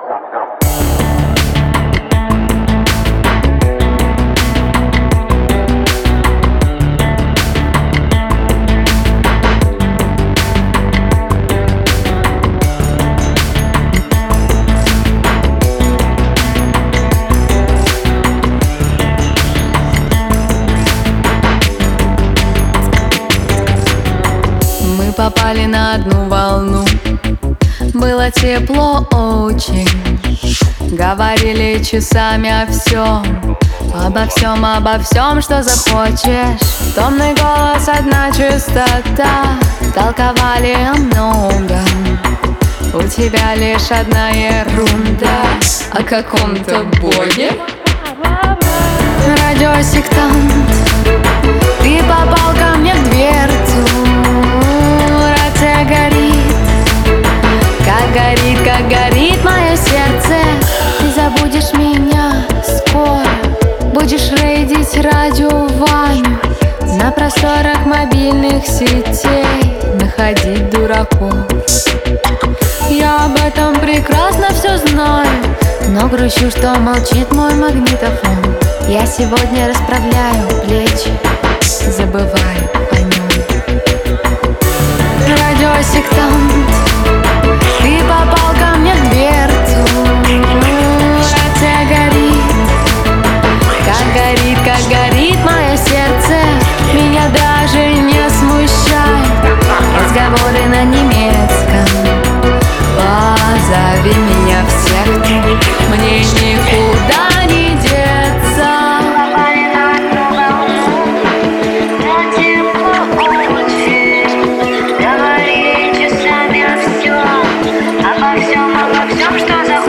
Мы попали на одну волну, было тепло очень. Говорили часами о всем, обо всем, обо всем, что захочешь. Томный голос, одна чистота, толковали о многом. У тебя лишь одна ерунда о каком-то боге. Радиосектант, ты попал ко мне в дверцу. Рация горит, как горит мое сердце. Ты забудешь меня скоро, будешь рейдить радио Ваню, на просторах мобильных сетей находить дураков. Я об этом прекрасно все знаю, но грущу, что молчит мой магнитофон. Я сегодня расправляю плечи, забываю о нем. Радиосектант, ты попал ко мне в дверцу. Рация как горит мое сердце. Меня даже не смущает разговоры на немецком. Позови меня в секту, мне никуда не деться. Говори часами о всем, обо всем, что